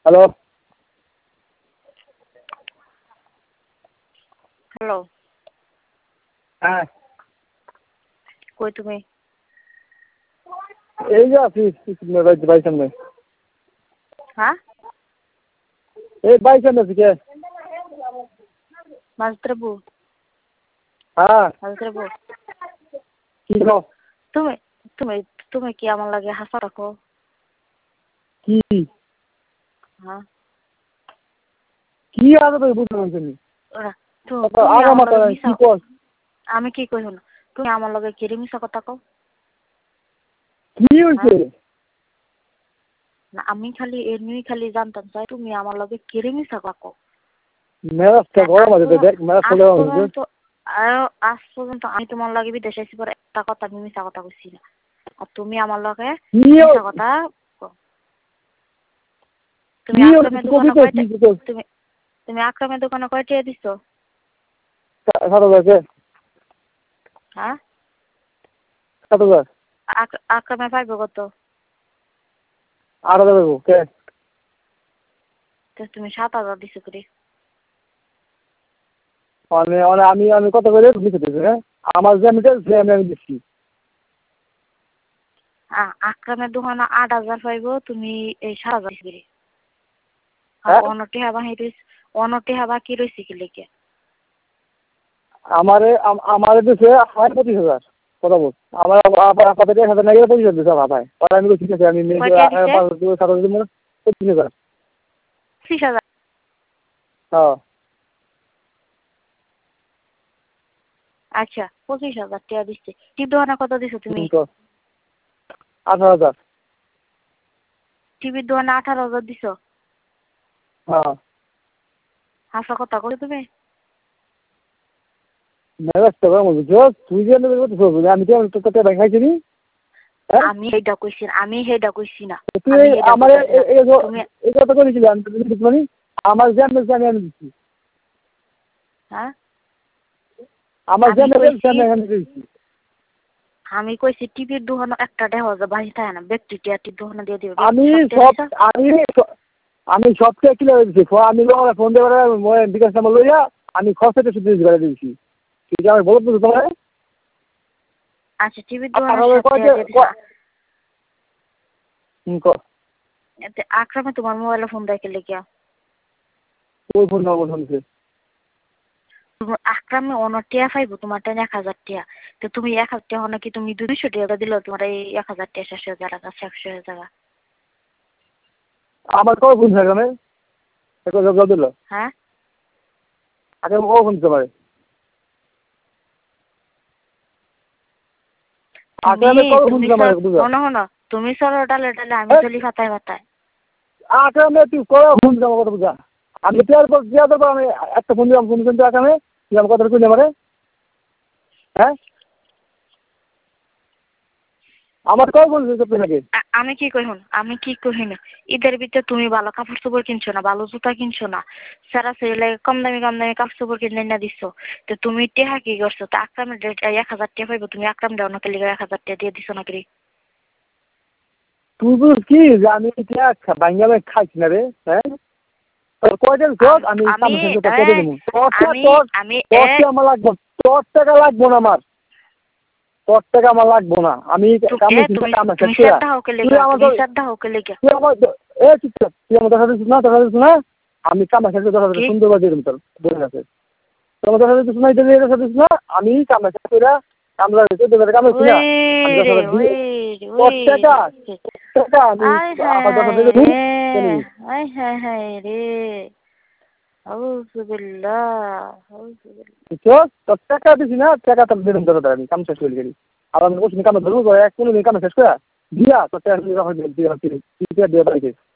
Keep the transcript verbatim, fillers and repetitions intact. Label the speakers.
Speaker 1: Hello
Speaker 2: hello
Speaker 1: হ্যাঁ
Speaker 2: কই তুমি?
Speaker 1: এই যে আছি বাড়ির সামনে।
Speaker 2: হ্যাঁ
Speaker 1: এই বাড়ির সামনে আছি কে?
Speaker 2: মাঝদ্রবু
Speaker 1: হ্যাঁ
Speaker 2: মাঝদ্রবু
Speaker 1: কি কও?
Speaker 2: তুমি তুমি তুমি কি আমার লাগে হাসা রাখো?
Speaker 1: কি
Speaker 2: হ্যাঁ
Speaker 1: কি আগে তো বুঝতে পারছি নি।
Speaker 2: ওরা, তু- তুমি
Speaker 1: আগা
Speaker 2: আমার
Speaker 1: মাথা
Speaker 2: লগে
Speaker 1: নাই,
Speaker 2: মিশা
Speaker 1: কি কস?
Speaker 2: আমি কি কই শুনো, তুমি আমার লগে কিরে মিশা কথা কও?
Speaker 1: কি হইছে?
Speaker 2: না আমি খালি এমনি খালি জানতাম চাই তুমি আমার লগে কিরে মিশা কথা কও?
Speaker 1: মেজাজটা গরম আছে তো, দেখ মেজাজ
Speaker 2: আজ
Speaker 1: চলে যাচ্ছে।
Speaker 2: পর্যন্ত আ- আজ পর্যন্ত আমি তোমার লগে বিদেশে এসে পরে একটা কথা আমি মিশা কথা কইছি না, আর তুমি আমার লগে
Speaker 1: কি
Speaker 2: মিশা কথা কও। তুমি
Speaker 1: কি
Speaker 2: আকরামের দোকানে
Speaker 1: কবি
Speaker 2: কয়টা
Speaker 1: কি কস?
Speaker 2: তুমি তুমি আকরামের দোকানে কয়টা দিছো?
Speaker 1: সাত হাজার
Speaker 2: হ্যাঁ
Speaker 1: সাত হাজার
Speaker 2: আক- আকরামে পাইবো কত?
Speaker 1: আট হাজার দেবো কে?
Speaker 2: তো তুমি সাত হাজার দিছো করে।
Speaker 1: মানে মানে আমি আমি কত করে দিতে দিতে হ্যাঁ আমার যে আমি যে আমি আমি দিচ্ছি।
Speaker 2: আ- আকরামের দোকানে আট হাজার পাইবো, তুমি এই সাত হাজার দিছো করে। আর
Speaker 1: হ্যাঁ
Speaker 2: অনটি হাবা হিরিস অনটি হাবা কি রয়েছে কি লেগে?
Speaker 1: আমারে আম- আমারে দিছে হয় পঁচিশ হাজার কথা বল। আমার আপাতত এক হাজার নাকি পঁচিশ হাজার দিছে ভাই। আর আমি ঠিক আছে আমি
Speaker 2: কয়টা দিছে?
Speaker 1: পাঁচ হাজার সাত হাজার দিব পঁচিশ হাজার।
Speaker 2: ত্রিশ হাজার।
Speaker 1: হ্যাঁ
Speaker 2: আচ্ছা পঁচিশ হাজার টাকা দিচ্ছে। টিপ দোকানে কত দিছো তুমি?
Speaker 1: আঠারো হাজার।
Speaker 2: টিভির দোকানে আঠারো হাজার দিছো।
Speaker 1: হ্যাঁ
Speaker 2: হাসা কথা কই তুমি?
Speaker 1: মেজাজটা গরম হচ্ছে। তুই যে নেবে করতে হবে আমি তো আমি তো তোকে দেখাইছি নি। হ্যাঁ
Speaker 2: আমি সেইটা কইছি না, আমি সেইটা কইছি না।
Speaker 1: তুই
Speaker 2: আমি সেইটা
Speaker 1: আমার
Speaker 2: কইতাছি না। তুমি
Speaker 1: এই কথা করেছিলি আমি তো দিচ্ছি মানে আমার যে আমি আমি আমি দিচ্ছি।
Speaker 2: হ্যাঁ
Speaker 1: আমার যে
Speaker 2: আমি
Speaker 1: আমি
Speaker 2: কইছি
Speaker 1: আমি এখানে দিচ্ছি।
Speaker 2: আমি কইছি টিভির দোকানে একটা দেওয়া যায় বাড়ি থাকে না, ব্যক্তি টিয়া টিভির দোকানে দিয়ে দিবে।
Speaker 1: আমি সব আমি আমি সবটা ক্লিয়ার দিচ্ছি। আমি ফোন দিয়ে মই বিকাশ নাম্বার লইয়া আমি খরচাটা শুধু করে দিয়েছি। ঠিক আছে আমি বলতে তো তোমার
Speaker 2: আচ্ছা টিভির দোকানে সব টিয়া দিয়ে দিছো। এতে আকরামে তোমার মোবাইলে ফোন দেয় কে লেগিয়া?
Speaker 1: ওই ফোন নাম্বার শুনছে
Speaker 2: তোমার আকরামে অন্য টিয়া পাইবো তোমার টাইম এক হাজার টিয়া। তো তুমি এক হাজার টিয়া নাকি তুমি দুইশো টাকা দিলে তোমার এই এক হাজার টিয়া শেষ হয়ে যাবে, একশো হয়ে যাবে।
Speaker 1: আমার কবে ফোন সেখানে জব দিল
Speaker 2: হ্যাঁ
Speaker 1: আগে কবে ফোন দিতে পারে আগে আমি কবে ফোন
Speaker 2: তুমি
Speaker 1: দিতে পারে বুঝা
Speaker 2: শোনো শোনো তুমি চলো ডালে ডালে আমি চলি ফাতায় ফাতায়।
Speaker 1: আগে আমি তুই কবে ফোন দিতে আমার কথা বুঝা আমি দেওয়ার পর দেওয়ার পর আমি একটা ফোন দিলাম ফোন কিন্তু আগে আমি তুই আমার কথা কইলে আমারে হ্যাঁ আমার কবে ফোন দিতে নাকি
Speaker 2: আ- আমি কি কই শুন আমি কি কই না, ঈদের ভিতরে তুমি ভালো কাপড় চোপড় কিনছো না, ভালো জুতা কিনছো না, সারা সেলে কম দামি কম দামি কাপড় চোপড় কিনে না দিছো। তো তুমি টেহা কি করছো? তো আকরামের এক হাজার টাকা পাইবো, তুমি আকরাম দেও না কেলিগে এক হাজার টাকা দিয়ে দিছো না কি?
Speaker 1: তুই বুঝ কি যে আমি এটা বাঙ্গালে খাইছি না রে হ্যাঁ কয়দিন চোখ আমি
Speaker 2: আমি
Speaker 1: শেষ করতে
Speaker 2: এই,
Speaker 1: দেবো তোর
Speaker 2: আমি
Speaker 1: তোর
Speaker 2: আমি
Speaker 1: তোর
Speaker 2: এ
Speaker 1: আমার লাগবে তোর টাকা লাগবো না আমার তোর টাকা আমার লাগবো না আমি
Speaker 2: তুমি তুমি
Speaker 1: কামে
Speaker 2: তুমি
Speaker 1: শেষ
Speaker 2: শ্রদ্ধা হোক
Speaker 1: তুই
Speaker 2: লেগে,
Speaker 1: আমার
Speaker 2: তুমি শ্রদ্ধা হোক লেগে।
Speaker 1: তুই আমার এ চুপ কর। তুই আমার দেখা দিচ্ছিস না দেখা দিচ্ছিস না আমি কামে শেষ দেখা
Speaker 2: কি
Speaker 1: সুন্দর বাজে দিলাম তোর বলে আছে তোমার দেখা দিচ্ছিস না এটা দেখা দিচ্ছিস না আমি কামে শেষ করে কামলা দিতে দেবে কামে ছিল
Speaker 2: ওই
Speaker 1: আমি দশ
Speaker 2: রে
Speaker 1: হাজার দিই
Speaker 2: ওই রে
Speaker 1: তোর
Speaker 2: ওই
Speaker 1: টাকা
Speaker 2: রে
Speaker 1: টাকা আমি
Speaker 2: আয়
Speaker 1: আমার দশ হাজার দিই চলে
Speaker 2: হায় আয় হায় হায় রে আউযুবিল্লাহ আউযুবিল্লাহ।
Speaker 1: বুঝছো তোর টাকা দিছি না টাকা তো দিলাম তোর আমি কাম শেষ করে গেলি আর আমি বলছি কামে ধরবো এক কোনো দিন কামে শেষ করে দিয়া তোর টাকা দিয়ে দিয়ে দিয়ে দিয়ে